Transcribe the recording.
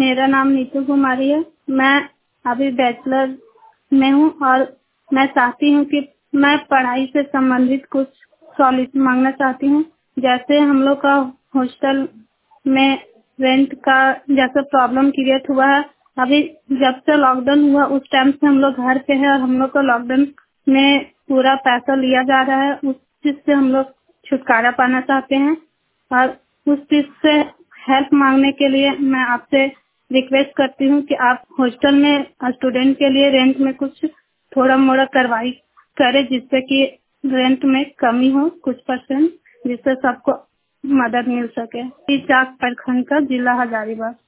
मेरा नाम नीतू कुमारी है। मैं अभी बैचलर में हूँ और मैं चाहती हूँ कि मैं पढ़ाई से संबंधित कुछ सॉल्यूशन मांगना चाहती हूँ। जैसे हम लोग का हॉस्टल में रेंट का जैसे प्रॉब्लम क्रिएट हुआ है। अभी जब से लॉकडाउन हुआ उस टाइम से हम लोग घर पे हैं और हम लोग को लॉकडाउन में पूरा पैसा लिया जा रहा है। उस चीज से हम लोग छुटकारा पाना चाहते हैं और उस चीज से हेल्प मांगने के लिए मैं आपसे रिक्वेस्ट करती हूँ कि आप हॉस्टल में स्टूडेंट के लिए रेंट में कुछ थोड़ा मोड़ा कार्रवाई करें, जिससे कि रेंट में कमी हो कुछ %, जिससे सबको मदद मिल सके। चाक प्रखंड का, जिला हजारीबाग।